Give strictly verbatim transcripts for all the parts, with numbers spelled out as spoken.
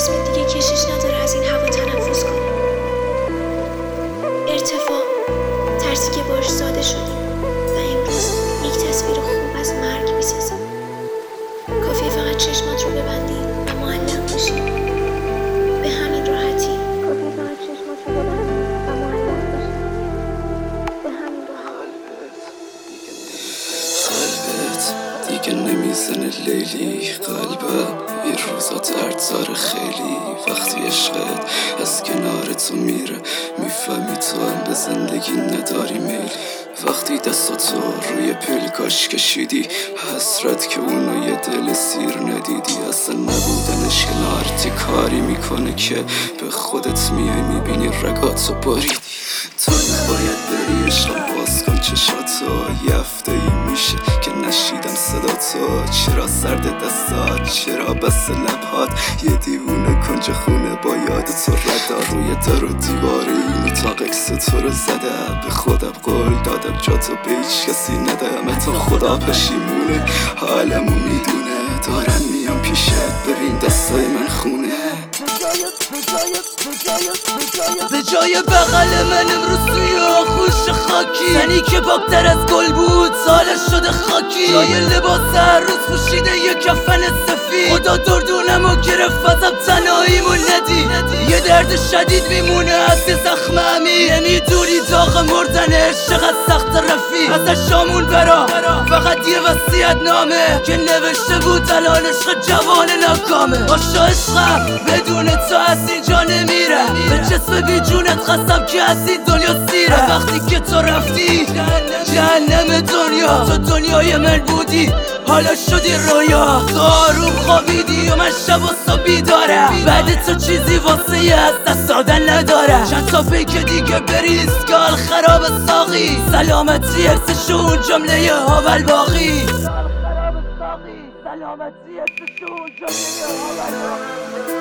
جسم دیگه کشش نداره از این هوا تنفس کنه. ارتفاع، ترسی که باش ساده شدیم و امروز یک تصویر خوب از مرگ میسازیم. کافیه فقط چشمات رو ببندی و معلق بشی. به همین راحتی. کافیه فقط چشمات رو ببندی و معلق بشی. به همین راحتی. قلبت دیگه نمیزنه لیلی، قلبم این روزا درد داره خیلی. وقتی عشقت از کنار تو میره میفهمی تو هم به زندگی نداری میل. وقتی دستاتو روی پلکاش کشیدی حسرت که اونو یه دل سیر ندیدی. اصلا نبودنش کنارتی کاری میکنه که به خودت میای میبینی رگاتو باریدی. تو نباید بری عشقم، باز کن چشاتو. یه هفته ای میشه که نشیدم صداتو. چرا سرد دستات، چرا بس لبهات، یه دیوونه کنج خونه با یاد تو ردا. روی در و دیوار این اتاق اکس تو رو زدم، به خودم قول دادم جاتو به هیچ کسی ندم. تا خدا پشیمونه، حالمو میدونه، دارم میام پیشت ببین دستای من خونه. به جای بغل من امروز توی آخوش خاکی، زنی که باکتر از گل بود سالش شده خاکی. جای لباس هر روز پوشیده یه کفن سفید، خدا دردونم و گرفت ازم تنهاییمو ندی. یه درد شدید میمونه از یه زخم عمیق، نمیدونی داغ مردنش چقدر سخت رفیق. ازش شامون برا فقط یه وصیت نامه که نوشته بود الان عشق جوان ناکامه. باشا عشقم بدون تو از اینجا نمیره، به جسم بی جونت خستم که از این دنیا سیره. وقتی که تو رفتی جهنم دنیا، تو دنیای من بودی حالا شدی رویا. تو آروم خوابیدی و من شب و صبح بیدارم، بعد تو چیزی واسه از دست دادن ندارم. چند تا پیک دیگه بریز که حال خراب ساقی، سلامتی ارسشون جمله هاول باقی. سلامتی ارسشون جمله هاول باقی.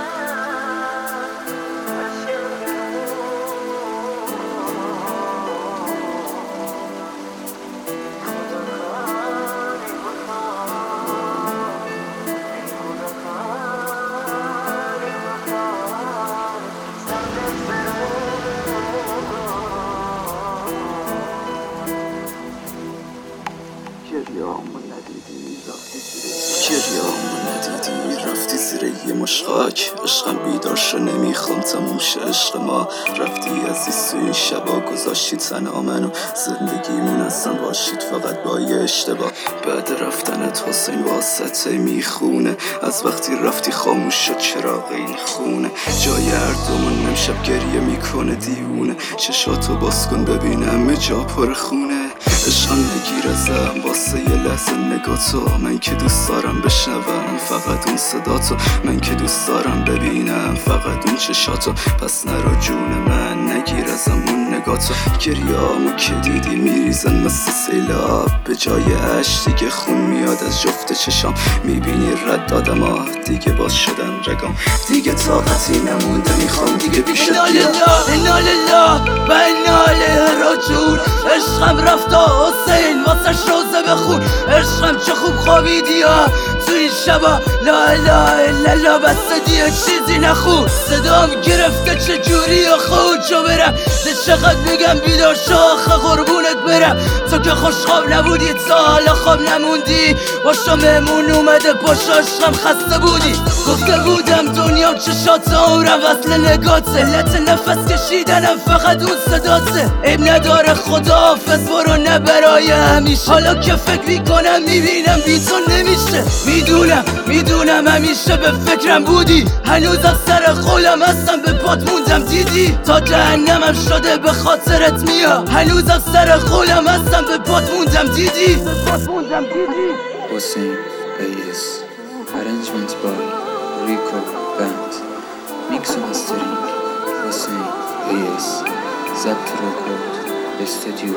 گریه‌امو ندیدی رفتی زیر یه مشخاک. عشقم بیدار شو نمیخوام تموم شه عشق ما. رفتی عزیز تو این شبا گذاشتی تنها منو، زندگیمون اصلا باشید فقط با یه اشتباه. بعد رفتنت حسین واسطه میخونه، از وقتی رفتی خاموش شد چراغ این خونه. جای هر دومون امشب گریه میکنه دیوونه، چشاتو باز کن ببینم جا پر خونه. عشقم نگیر ازم واسه یه لحظه نگاتو، من که دوست دارم بشنوم فقط اون صداتو، من که دوست دارم ببینم فقط اون چشاتو. پس نرو جون من نگیر ازم اون نگاتو، گریه‌امو که دیدی میریزن مثل سیلاب. به جای عشق دیگه خون میاد از جفت چشام، میبینی رد دادم آه دیگه باز شدن رگام. دیگه طاقتی نمونده میخوام دیگه بیشت بیام. انا لله و انا الیه راجعون. عشقم رفتا حسین واسش روزه بخون. عشقم چه خوب خوابیدی ها تو این شبا، لا اله الا الله بس دیگه چیزی نخون. صدام گرفته چجوری آخه اونجا برم، ده چقدر بگم بیدار شو آخه قربونت برم. تو که خوش خواب نبودی تا حالا خواب نموندی، باشا مهمون اومده باشا عشقم خسته بودی. گفته بودم دنیام چشات عمرم وصل نگاته، علت نفس کشیدنم فقط اون صداته. عیب نداره خدا حافظ برو نه برای همیشه، حالا که فکر میکنم میبینم بی تو نمیشه. میدونم میدونم همیشه به فکرم بودی، هنوزم سر قولم هستم به پات موندم دیدی. تا جهنمم شده به خاطرت میام، هنوزم سر قولم هستم به پات موندم دیدی. به پات موندم دیدی. حسین ایس arrangement by Rico Band mix و mastering حسین ایس ضبط رکورد استودیو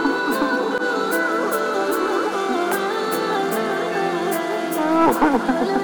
آموش.